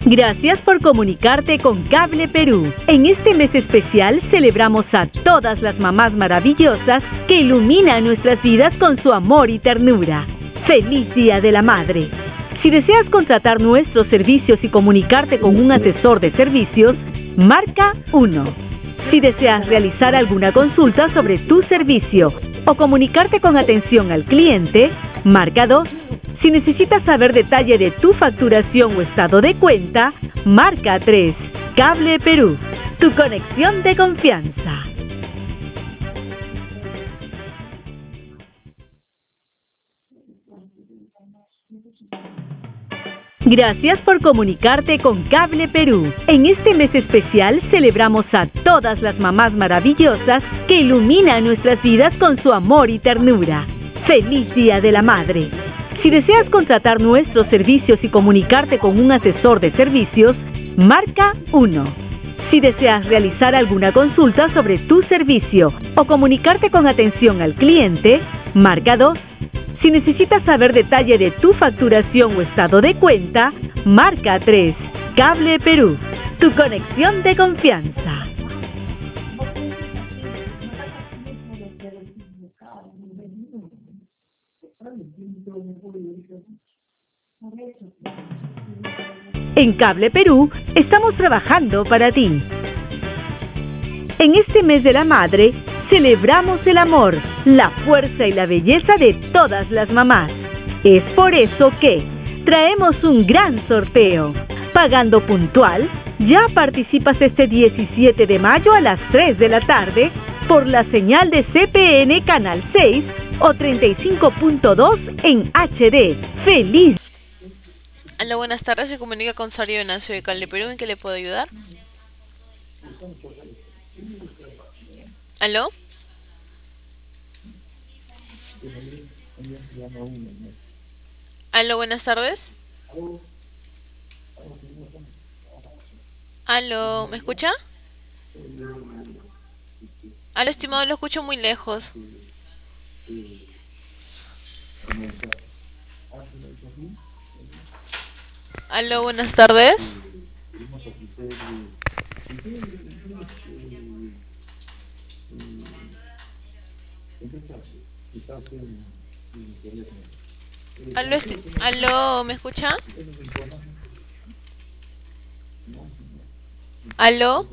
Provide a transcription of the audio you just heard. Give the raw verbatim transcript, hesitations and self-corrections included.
Gracias por comunicarte con Cable Perú. En este mes especial celebramos a todas las mamás maravillosas que iluminan nuestras vidas con su amor y ternura. ¡Feliz Día de la Madre! Si deseas contratar nuestros servicios y comunicarte con un asesor de servicios, marca uno. Si deseas realizar alguna consulta sobre tu servicio o comunicarte con atención al cliente, marca dos. Si necesitas saber detalle de tu facturación o estado de cuenta, marca tres. Cable Perú, tu conexión de confianza. Gracias por comunicarte con Cable Perú. En este mes especial celebramos a todas las mamás maravillosas que iluminan nuestras vidas con su amor y ternura. ¡Feliz Día de la Madre! Si deseas contratar nuestros servicios y comunicarte con un asesor de servicios, marca uno. Si deseas realizar alguna consulta sobre tu servicio o comunicarte con atención al cliente, marca dos. Si necesitas saber detalle de tu facturación o estado de cuenta, marca tres. Cable Perú, tu conexión de confianza. En Cable Perú estamos trabajando para ti. En este mes de la madre, celebramos el amor, la fuerza y la belleza de todas las mamás. Es por eso que traemos un gran sorteo. Pagando puntual, ya participas este diecisiete de mayo a las tres de la tarde por la señal de C P N Canal seis o treinta y cinco punto dos en H D. ¡Feliz! Hola, buenas tardes. Se comunica con Sario Venancio de Cable Perú. ¿En qué le puedo ayudar? ¿Aló? Aló, buenas tardes. Aló, ¿me escucha? Aló, estimado, lo escucho muy lejos. Aló, buenas tardes. Aló, esti- aló, ¿me escucha? Aló.